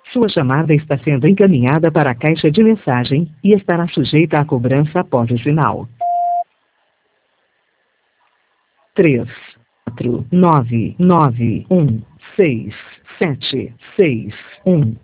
Sua chamada está sendo encaminhada para a caixa de mensagem e estará sujeita à cobrança após o sinal. 3, 4, 9, 9, 1, 6, 7, 6, 1.